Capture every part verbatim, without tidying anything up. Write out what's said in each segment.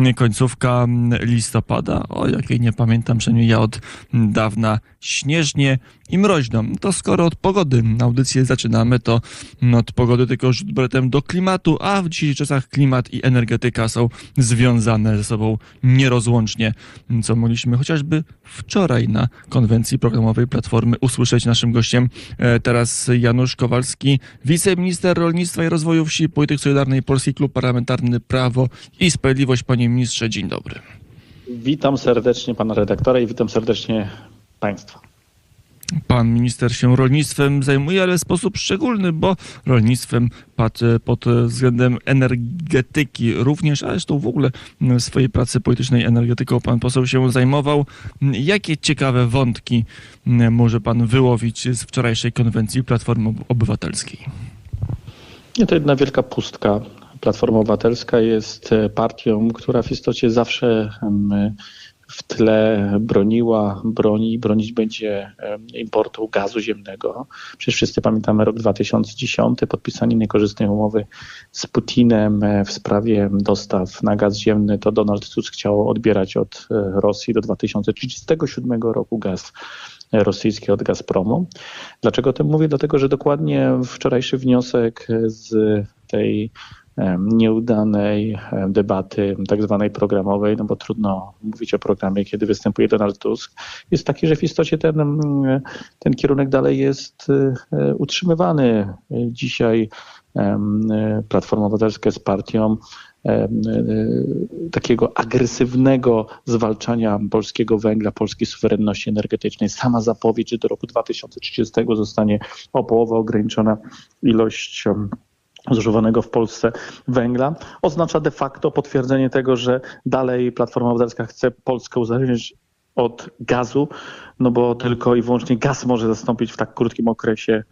końcówka listopada, o jakiej nie pamiętam, przynajmniej ja od dawna, śnieżnie i mroźno. To skoro od pogody audycję zaczynamy, to od pogody tylko rzut beretem do klimatu, a w dzisiejszych czasach klimat i energetyka są związane ze sobą nierozłącznie, co mogliśmy chociażby wczoraj na konwencji programowej Platformy usłyszeć. Naszym gościem teraz Janusz Kowalski, wiceminister rolnictwa i rozwoju wsi, polityk Solidarnej Polski, Klub Parlamentarny Prawo i Sprawiedliwość. Panie ministrze, dzień dobry. Witam serdecznie pana redaktora i witam serdecznie państwa. Pan minister się rolnictwem zajmuje, ale w sposób szczególny, bo rolnictwem pod, pod względem energetyki również, a zresztą w ogóle w swojej pracy politycznej energetyką pan poseł się zajmował. Jakie ciekawe wątki może pan wyłowić z wczorajszej konwencji Platformy Obywatelskiej? To jedna wielka pustka. Platforma Obywatelska jest partią, która w istocie zawsze w tle broniła, broni i bronić będzie importu gazu ziemnego. Przecież wszyscy pamiętamy rok dwa tysiące dziesiąty, podpisanie niekorzystnej umowy z Putinem w sprawie dostaw na gaz ziemny. To Donald Tusk chciał odbierać od Rosji do dwa tysiące trzydziestego siódmego roku gaz rosyjski od Gazpromu. Dlaczego o tym mówię? Dlatego, że dokładnie wczorajszy wniosek z tej nieudanej debaty tak zwanej programowej, no bo trudno mówić o programie, kiedy występuje Donald Tusk, jest taki, że w istocie ten, ten kierunek dalej jest utrzymywany. Dzisiaj Platforma Obywatelska jest partią takiego agresywnego zwalczania polskiego węgla, polskiej suwerenności energetycznej. Sama zapowiedź, że do roku dwa tysiące trzydziestego zostanie o połowę ograniczona ilość zużywanego w Polsce węgla, oznacza de facto potwierdzenie tego, że dalej Platforma Obywatelska chce Polskę uzależnić od gazu, no bo tylko i wyłącznie gaz może zastąpić w tak krótkim okresie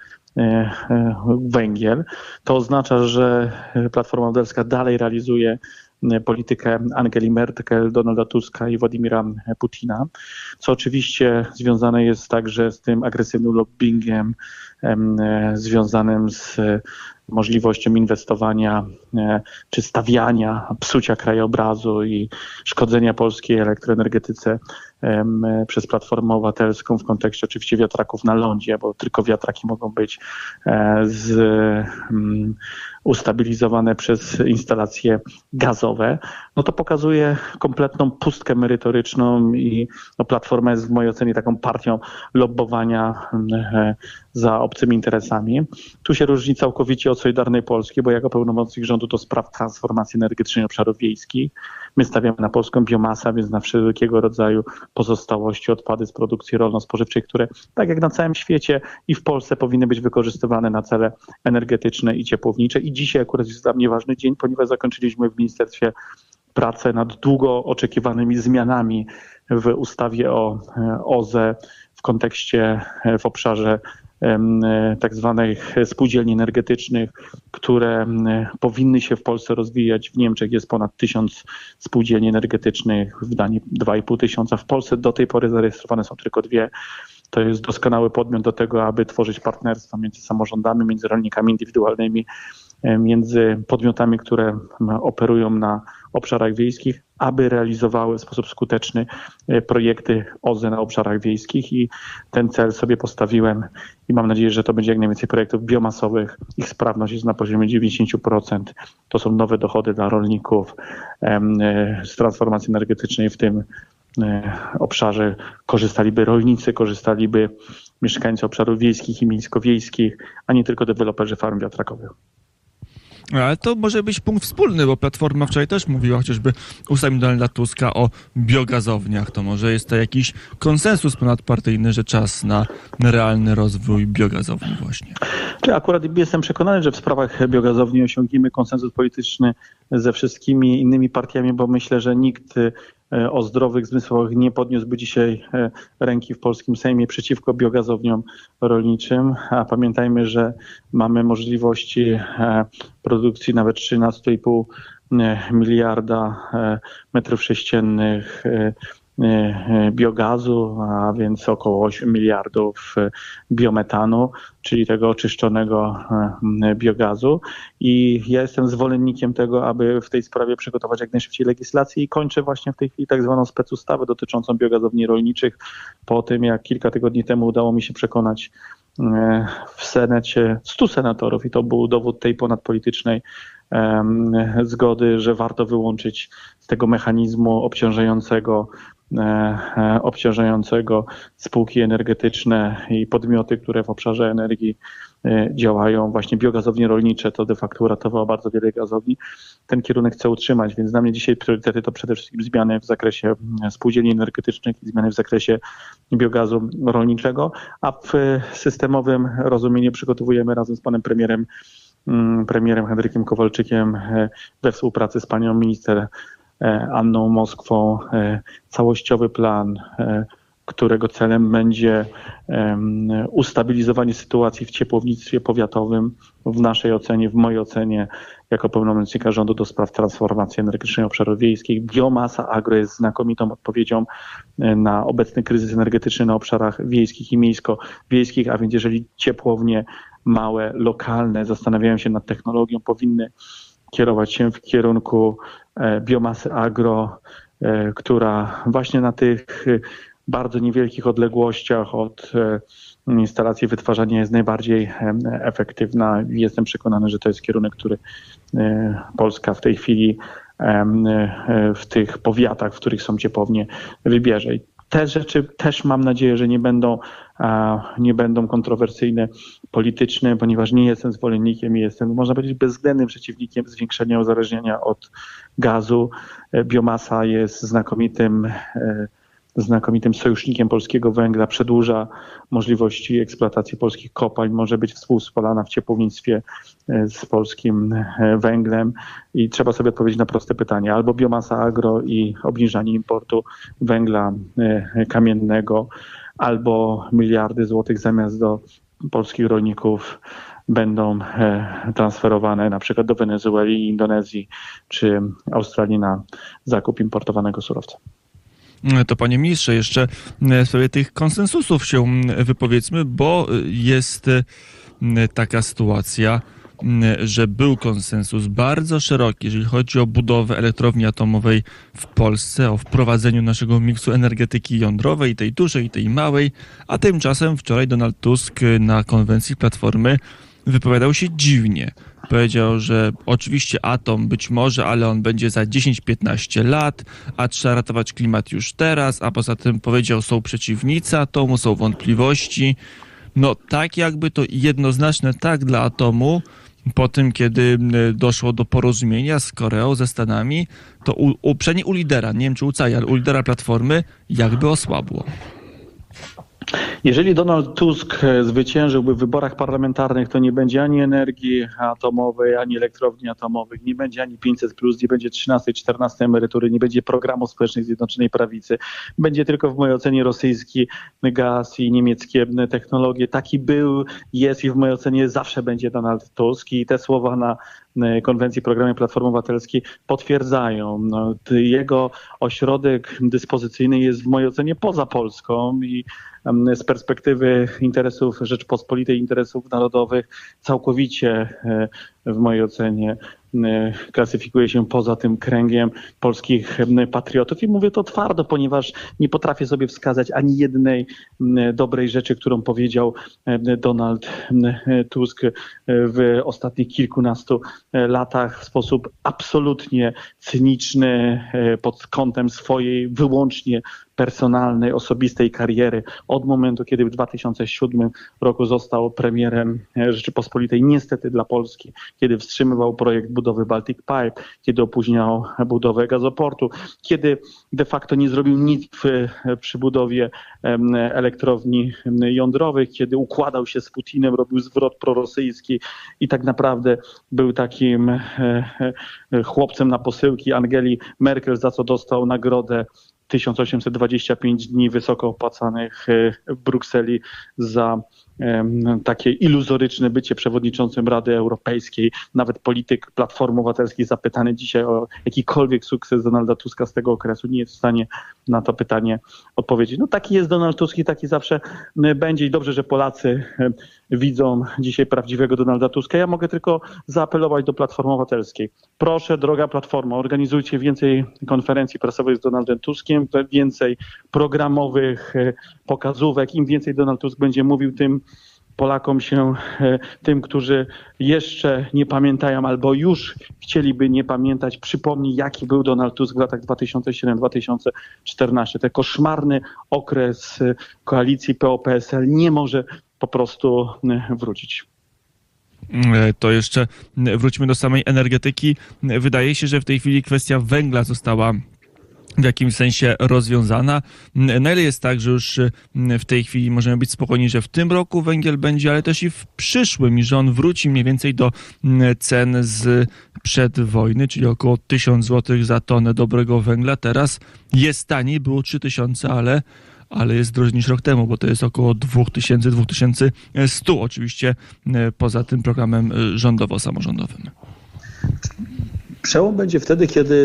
węgiel. To oznacza, że Platforma Obywatelska dalej realizuje politykę Angeli Merkel, Donalda Tuska i Władimira Putina, co oczywiście związane jest także z tym agresywnym lobbyingiem związanym z możliwością inwestowania czy stawiania, psucia krajobrazu i szkodzenia polskiej elektroenergetyce przez Platformę Obywatelską w kontekście oczywiście wiatraków na lądzie, bo tylko wiatraki mogą być z, um, ustabilizowane przez instalacje gazowe. No to pokazuje kompletną pustkę merytoryczną i no, Platforma jest w mojej ocenie taką partią lobbowania um, za obcymi interesami. Tu się różni całkowicie od Solidarnej Polski, bo jako pełnomocnik rządu do spraw transformacji energetycznej obszarów wiejskich my stawiamy na polską biomasę, więc na wszelkiego rodzaju pozostałości, odpady z produkcji rolno-spożywczej, które tak jak na całym świecie i w Polsce powinny być wykorzystywane na cele energetyczne i ciepłownicze. I dzisiaj akurat jest dla mnie ważny dzień, ponieważ zakończyliśmy w Ministerstwie pracę nad długo oczekiwanymi zmianami w ustawie o O Z E w kontekście, w obszarze tak zwanych spółdzielni energetycznych, które powinny się w Polsce rozwijać. W Niemczech jest ponad tysiąc spółdzielni energetycznych, w Danii dwa i pół tysiąca. W Polsce do tej pory zarejestrowane są tylko dwie. To jest doskonały podmiot do tego, aby tworzyć partnerstwa między samorządami, między rolnikami indywidualnymi, między podmiotami, które operują na obszarach wiejskich, aby realizowały w sposób skuteczny projekty O Z E na obszarach wiejskich i ten cel sobie postawiłem i mam nadzieję, że to będzie jak najwięcej projektów biomasowych. Ich sprawność jest na poziomie dziewięćdziesiąt procent. To są nowe dochody dla rolników z transformacji energetycznej w tym obszarze. Korzystaliby rolnicy, korzystaliby mieszkańcy obszarów wiejskich i miejsko-wiejskich, a nie tylko deweloperzy farm wiatrakowych. Ale to może być punkt wspólny, bo Platforma wczoraj też mówiła chociażby ustami Donalda Tuska o biogazowniach. To może jest to jakiś konsensus ponadpartyjny, że czas na realny rozwój biogazowni właśnie. Czy akurat jestem przekonany, że w sprawach biogazowni osiągniemy konsensus polityczny ze wszystkimi innymi partiami, bo myślę, że nikt o zdrowych zmysłach nie podniósłby dzisiaj ręki w polskim Sejmie przeciwko biogazowniom rolniczym, a pamiętajmy, że mamy możliwości produkcji nawet trzynaście i pół miliarda metrów sześciennych biogazu, a więc około osiem miliardów biometanu, czyli tego oczyszczonego biogazu. I ja jestem zwolennikiem tego, aby w tej sprawie przygotować jak najszybciej legislację i kończę właśnie w tej chwili tak zwaną specustawę dotyczącą biogazowni rolniczych. Po tym, jak kilka tygodni temu udało mi się przekonać w Senecie stu senatorów, i to był dowód tej ponadpolitycznej zgody, że warto wyłączyć z tego mechanizmu obciążającego obciążającego spółki energetyczne i podmioty, które w obszarze energii działają, właśnie biogazownie rolnicze. To de facto uratowało bardzo wiele gazowni. Ten kierunek chcę utrzymać, więc dla mnie dzisiaj priorytety to przede wszystkim zmiany w zakresie spółdzielni energetycznych i zmiany w zakresie biogazu rolniczego, a w systemowym rozumieniu przygotowujemy razem z panem premierem, premierem Henrykiem Kowalczykiem we współpracy z panią minister Anną Moskwą całościowy plan, którego celem będzie ustabilizowanie sytuacji w ciepłownictwie powiatowym. W naszej ocenie, w mojej ocenie, jako pełnomocnika rządu do spraw transformacji energetycznej obszarów wiejskich, biomasa agro jest znakomitą odpowiedzią na obecny kryzys energetyczny na obszarach wiejskich i miejsko-wiejskich, a więc jeżeli ciepłownie małe, lokalne zastanawiają się nad technologią, powinny kierować się w kierunku biomasy agro, która właśnie na tych bardzo niewielkich odległościach od instalacji wytwarzania jest najbardziej efektywna. Jestem przekonany, że to jest kierunek, który Polska w tej chwili w tych powiatach, w których są ciepłownie, wybierze. Te rzeczy też mam nadzieję, że nie będą, nie będą kontrowersyjne politycznie, ponieważ nie jestem zwolennikiem i jestem, można powiedzieć, bezwzględnym przeciwnikiem zwiększenia uzależnienia od gazu. Biomasa jest znakomitym znakomitym sojusznikiem polskiego węgla, przedłuża możliwości eksploatacji polskich kopalń, może być współspalana w ciepłownictwie z polskim węglem i trzeba sobie odpowiedzieć na proste pytanie. Albo biomasa agro i obniżanie importu węgla kamiennego, albo miliardy złotych zamiast do polskich rolników będą transferowane na przykład do Wenezueli, Indonezji czy Australii na zakup importowanego surowca. To panie ministrze, jeszcze w sprawie tych konsensusów się wypowiedzmy, bo jest taka sytuacja, że był konsensus bardzo szeroki, jeżeli chodzi o budowę elektrowni atomowej w Polsce, o wprowadzeniu naszego miksu energetyki jądrowej, tej dużej, tej małej, a tymczasem wczoraj Donald Tusk na konwencji Platformy wypowiadał się dziwnie. Powiedział, że oczywiście atom być może, ale on będzie za dziesięć piętnaście lat, a trzeba ratować klimat już teraz, a poza tym powiedział, są przeciwnicy atomu, są wątpliwości. No tak jakby to jednoznaczne tak dla atomu, po tym kiedy doszło do porozumienia z Koreą, ze Stanami, to u, u, przynajmniej u lidera, nie wiem czy u całej, ale u lidera Platformy jakby osłabło. Jeżeli Donald Tusk zwyciężyłby w wyborach parlamentarnych, to nie będzie ani energii atomowej, ani elektrowni atomowych, nie będzie ani pięćset plus, nie będzie trzynastej, czternastej emerytury, nie będzie programu społecznej Zjednoczonej Prawicy. Będzie tylko w mojej ocenie rosyjski gaz i niemieckie technologie. Taki był, jest i w mojej ocenie zawsze będzie Donald Tusk i te słowa na konwencji programie Platformy Obywatelskiej potwierdzają. No, jego ośrodek dyspozycyjny jest w mojej ocenie poza Polską i z perspektywy interesów Rzeczpospolitej, interesów narodowych całkowicie w mojej ocenie klasyfikuje się poza tym kręgiem polskich patriotów i mówię to twardo, ponieważ nie potrafię sobie wskazać ani jednej dobrej rzeczy, którą powiedział Donald Tusk w ostatnich kilkunastu latach w sposób absolutnie cyniczny pod kątem swojej wyłącznie personalnej, osobistej kariery. Od momentu, kiedy w dwa tysiące siódmym roku został premierem Rzeczypospolitej, niestety dla Polski, kiedy wstrzymywał projekt budowy Baltic Pipe, kiedy opóźniał budowę gazoportu, kiedy de facto nie zrobił nic w, przy budowie elektrowni jądrowych, kiedy układał się z Putinem, robił zwrot prorosyjski i tak naprawdę był takim chłopcem na posyłki Angeli Merkel, za co dostał nagrodę tysiąc osiemset dwadzieścia pięć dni wysoko opłacanych w Brukseli za takie iluzoryczne bycie przewodniczącym Rady Europejskiej. Nawet polityk Platformy Obywatelskiej zapytany dzisiaj o jakikolwiek sukces Donalda Tuska z tego okresu nie jest w stanie na to pytanie odpowiedzieć. No taki jest Donald Tusk i taki zawsze będzie i dobrze, że Polacy widzą dzisiaj prawdziwego Donalda Tuska. Ja mogę tylko zaapelować do Platformy Obywatelskiej. Proszę, droga Platforma, organizujcie więcej konferencji prasowych z Donaldem Tuskiem, więcej programowych pokazówek. Im więcej Donald Tusk będzie mówił, tym Polakom się, tym, którzy jeszcze nie pamiętają albo już chcieliby nie pamiętać, przypomni, jaki był Donald Tusk w latach dwa tysiące siódmy do dwa tysiące czternastego. Ten koszmarny okres koalicji P O P S L nie może po prostu wrócić. To jeszcze wróćmy do samej energetyki. Wydaje się, że w tej chwili kwestia węgla została w jakimś sensie rozwiązana. Na ile jest tak, że już w tej chwili możemy być spokojni, że w tym roku węgiel będzie, ale też i w przyszłym i że on wróci mniej więcej do cen z przed wojny, czyli około tysiąc złotych za tonę dobrego węgla. Teraz jest taniej, było trzy tysiące, ale ale jest drożej niż rok temu, bo to jest około dwa tysiące do dwóch tysięcy stu, oczywiście poza tym programem rządowo-samorządowym. Przełom będzie wtedy, kiedy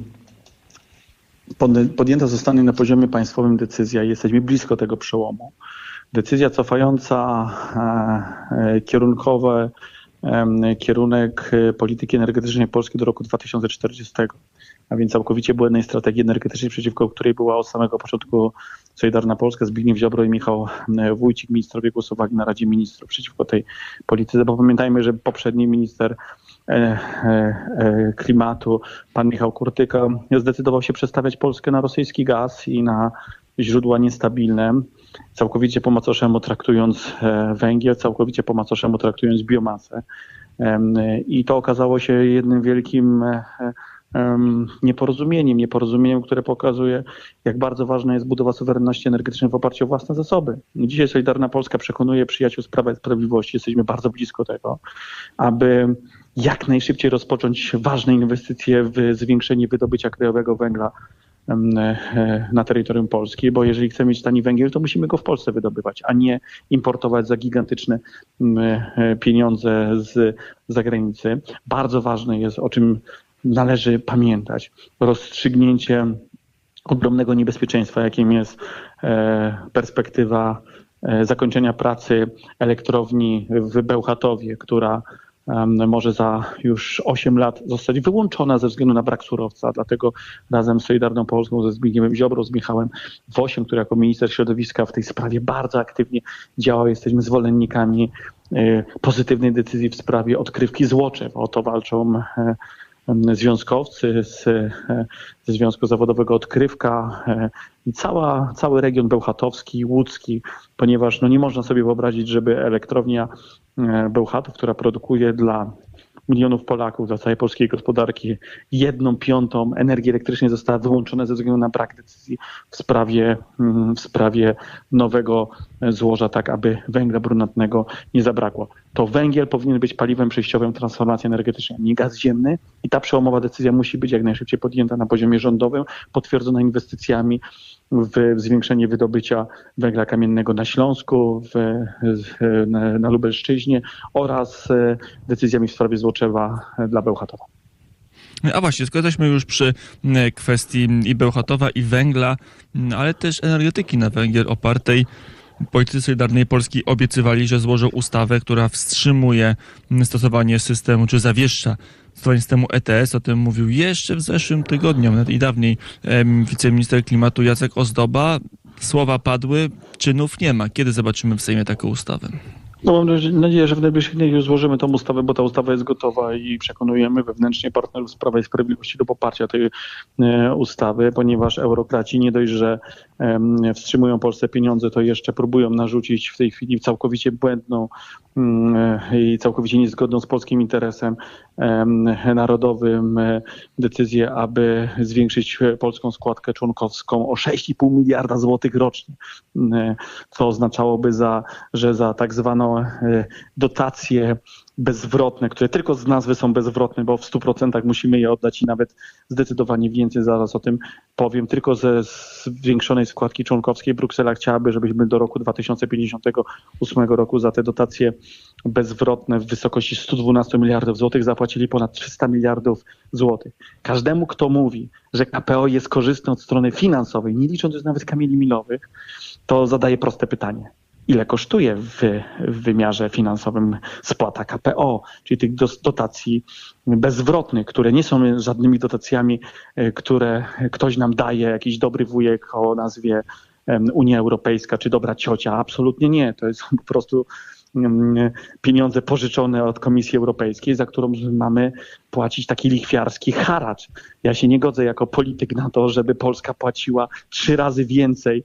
podjęta zostanie na poziomie państwowym decyzja i jesteśmy blisko tego przełomu. Decyzja cofająca kierunkowe, kierunek polityki energetycznej Polski do roku dwa tysiące czterdziestego, a więc całkowicie błędnej strategii energetycznej, przeciwko której była od samego początku Solidarna Polska, Zbigniew Ziobro i Michał Wójcik, ministrowie głosowali na Radzie Ministrów przeciwko tej polityce, bo pamiętajmy, że poprzedni minister klimatu, pan Michał Kurtyka, zdecydował się przestawiać Polskę na rosyjski gaz i na źródła niestabilne, całkowicie po macoszemu traktując węgiel, całkowicie po macoszemu traktując biomasę. I to okazało się jednym wielkim nieporozumieniem, nieporozumieniem, które pokazuje, jak bardzo ważna jest budowa suwerenności energetycznej w oparciu o własne zasoby. Dzisiaj Solidarna Polska przekonuje przyjaciół z Prawa i Sprawiedliwości, jesteśmy bardzo blisko tego, aby jak najszybciej rozpocząć ważne inwestycje w zwiększenie wydobycia krajowego węgla na terytorium Polski, bo jeżeli chcemy mieć tani węgiel, to musimy go w Polsce wydobywać, a nie importować za gigantyczne pieniądze z zagranicy. Bardzo ważne jest, o czym należy pamiętać, rozstrzygnięcie ogromnego niebezpieczeństwa, jakim jest perspektywa zakończenia pracy elektrowni w Bełchatowie, która może za już osiem lat zostać wyłączona ze względu na brak surowca. Dlatego razem z Solidarną Polską, ze Zbigniewem Ziobro, z Michałem Wosiem, który jako minister środowiska w tej sprawie bardzo aktywnie działał, jesteśmy zwolennikami pozytywnej decyzji w sprawie odkrywki Złoczew. O to walczą związkowcy z, ze Związku Zawodowego Odkrywka i cała, cały region bełchatowski, łódzki, ponieważ no nie można sobie wyobrazić, żeby elektrownia Bełchatów, która produkuje dla milionów Polaków, dla całej polskiej gospodarki jedną piątą energii elektrycznej, została wyłączona ze względu na brak decyzji w sprawie, w sprawie nowego złoża, tak aby węgla brunatnego nie zabrakło. To węgiel powinien być paliwem przejściowym transformacji energetycznej, nie gaz ziemny i ta przełomowa decyzja musi być jak najszybciej podjęta na poziomie rządowym, potwierdzona inwestycjami w zwiększenie wydobycia węgla kamiennego na Śląsku, w, na, na Lubelszczyźnie oraz decyzjami w sprawie Złoczewa dla Bełchatowa. A właśnie, skoro jesteśmy już przy kwestii i Bełchatowa, i węgla, ale też energetyki na węgiel opartej, politycy Solidarnej Polski obiecywali, że złożą ustawę, która wstrzymuje stosowanie systemu, czy zawieszcza stosowanie systemu E T S. O tym mówił jeszcze w zeszłym tygodniu, nawet i dawniej, wiceminister klimatu Jacek Ozdoba. Słowa padły, czynów nie ma. Kiedy zobaczymy w Sejmie taką ustawę? No mam nadzieję, że w najbliższych dniach już złożymy tą ustawę, bo ta ustawa jest gotowa i przekonujemy wewnętrznie partnerów z Prawa i Sprawiedliwości do poparcia tej e, ustawy, ponieważ eurokraci nie dość, że e, wstrzymują Polsce pieniądze, to jeszcze próbują narzucić w tej chwili całkowicie błędną e, i całkowicie niezgodną z polskim interesem e, narodowym e, decyzję, aby zwiększyć polską składkę członkowską o sześć i pół miliarda złotych rocznie, e, co oznaczałoby, za, że za tak zwaną dotację bezwrotne, które tylko z nazwy są bezwrotne, bo w stu procentach musimy je oddać i nawet zdecydowanie więcej, zaraz o tym powiem, tylko ze zwiększonej składki członkowskiej Bruksela chciałaby, żebyśmy do roku dwa tysiące pięćdziesiątego ósmego roku za te dotacje bezwrotne w wysokości stu dwunastu miliardów złotych zapłacili ponad trzysta miliardów złotych. Każdemu, kto mówi, że K P O jest korzystne od strony finansowej, nie licząc już nawet kamieni milowych, to zadaje proste pytanie. Ile kosztuje w, w wymiarze finansowym spłata K P O, czyli tych dotacji bezwrotnych, które nie są żadnymi dotacjami, które ktoś nam daje, jakiś dobry wujek o nazwie Unia Europejska czy dobra ciocia. Absolutnie nie. To jest po prostu pieniądze pożyczone od Komisji Europejskiej, za którą mamy płacić taki lichwiarski haracz. Ja się nie godzę jako polityk na to, żeby Polska płaciła trzy razy więcej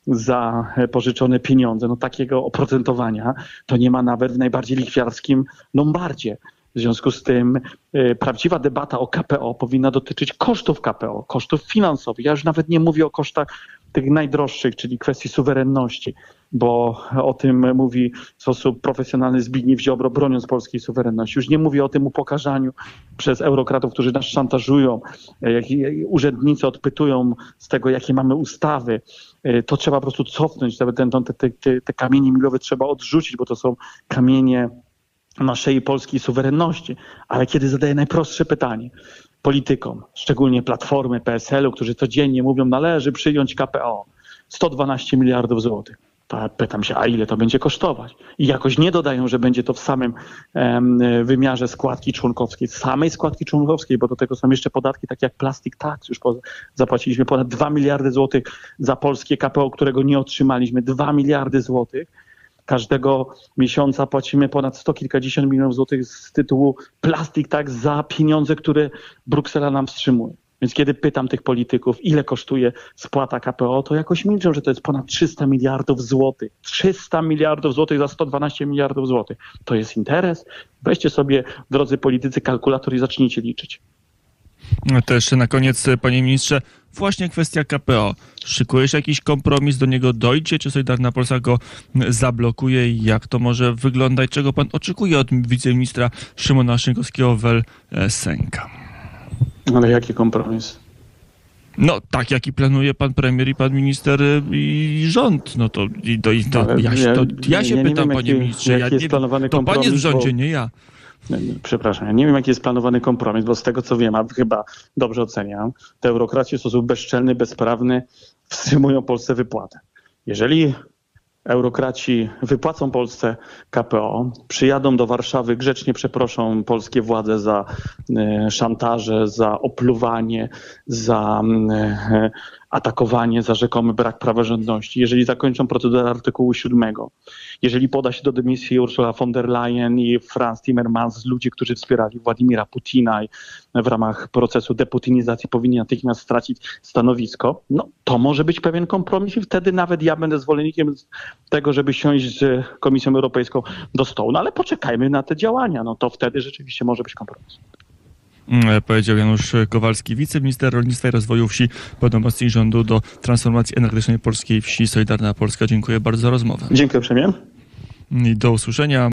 za pożyczone pieniądze. No takiego oprocentowania to nie ma nawet w najbardziej lichwiarskim Lombardzie. W związku z tym y, prawdziwa debata o K P O powinna dotyczyć kosztów K P O, kosztów finansowych. Ja już nawet nie mówię o kosztach tych najdroższych, czyli kwestii suwerenności, bo o tym mówi w sposób profesjonalny Zbigniew Ziobro, broniąc polskiej suwerenności. Już nie mówię o tym upokarzaniu przez eurokratów, którzy nas szantażują, jak urzędnicy odpytują z tego, jakie mamy ustawy. To trzeba po prostu cofnąć, te, te, te, te kamienie milowe trzeba odrzucić, bo to są kamienie naszej polskiej suwerenności. Ale kiedy zadaję najprostsze pytanie politykom, szczególnie Platformy, P S L u, którzy codziennie mówią, należy przyjąć K P O, sto dwanaście miliardów złotych. To pytam się, a ile to będzie kosztować? I jakoś nie dodają, że będzie to w samym um, wymiarze składki członkowskiej, samej składki członkowskiej, bo do tego są jeszcze podatki takie jak plastic tax. Już po, zapłaciliśmy ponad dwa miliardy złotych za polskie K P O, którego nie otrzymaliśmy. dwa miliardy złotych. Każdego miesiąca płacimy ponad sto kilkadziesiąt milionów złotych z tytułu plastic tax za pieniądze, które Bruksela nam wstrzymuje. Więc kiedy pytam tych polityków, ile kosztuje spłata K P O, to jakoś milczą, że to jest ponad trzysta miliardów złotych. trzysta miliardów złotych za sto dwanaście miliardów złotych. To jest interes? Weźcie sobie, drodzy politycy, kalkulator i zacznijcie liczyć. To jeszcze na koniec, panie ministrze, właśnie kwestia K P O. Szykuje się jakiś kompromis, do niego dojdzie, czy Solidarna Polska go zablokuje i jak to może wyglądać? Czego pan oczekuje od wiceministra Szymona Szynkowskiego-Welsenka? Ale jaki kompromis? No tak, jaki planuje pan premier i pan minister i rząd. No to, i do, i to, ja, się, to ja się ja pytam, wiem, panie jaki, ministrze, jaki ja jest nie, planowany to pan jest w rządzie, bo... nie ja. Przepraszam, ja nie wiem, jaki jest planowany kompromis, bo z tego, co wiem, a chyba dobrze oceniam, te eurokraci w sposób bezczelny, bezprawny wstrzymują Polsce wypłatę. Jeżeli eurokraci wypłacą Polsce K P O, przyjadą do Warszawy, grzecznie przeproszą polskie władze za y, szantaże, za opluwanie, za y, atakowanie, za rzekomy brak praworządności. Jeżeli zakończą procedurę artykułu siódmego, jeżeli poda się do dymisji Ursula von der Leyen i Franz Timmermans, ludzie, którzy wspierali Władimira Putina i w ramach procesu deputinizacji powinni natychmiast stracić stanowisko, no to może być pewien kompromis i wtedy nawet ja będę zwolennikiem tego, żeby siąść z Komisją Europejską do stołu. No ale poczekajmy na te działania, no to wtedy rzeczywiście może być kompromis. Powiedział Janusz Kowalski, wiceminister rolnictwa i rozwoju wsi, pełnomocnik rządu do transformacji energetycznej polskiej wsi. Solidarna Polska. Dziękuję bardzo za rozmowę. Dziękuję uprzejmie. I do usłyszenia.